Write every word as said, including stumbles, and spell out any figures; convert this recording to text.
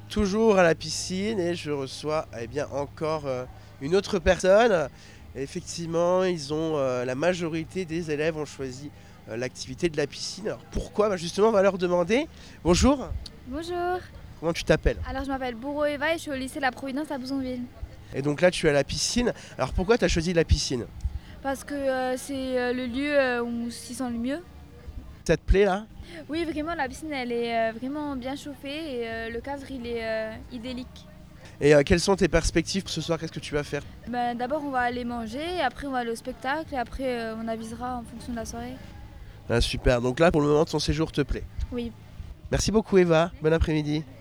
toujours à la piscine et je reçois eh bien, encore euh, une autre personne. Et effectivement, ils ont, euh, la majorité des élèves ont choisi euh, l'activité de la piscine. Alors pourquoi? Bah, justement, on va leur demander. Bonjour, Bonjour, comment tu t'appelles? alors je m'appelle Bourreau Eva et je suis au lycée La Providence à Bouzonville. Et donc là, tu es à la piscine. Alors pourquoi tu as choisi la piscine? Parce que euh, c'est euh, le lieu euh, où on s'y sent le mieux. Ça te plaît là? Oui, vraiment, la piscine elle est euh, vraiment bien chauffée et euh, le cadre il est euh, idyllique. Et euh, quelles sont tes perspectives pour ce soir? Qu'est-ce que tu vas faire? Ben, d'abord on va aller manger, après on va aller au spectacle et après euh, on avisera en fonction de la soirée. Ah, super, donc là pour le moment ton séjour te plaît. Oui. Merci beaucoup Eva, bon après-midi.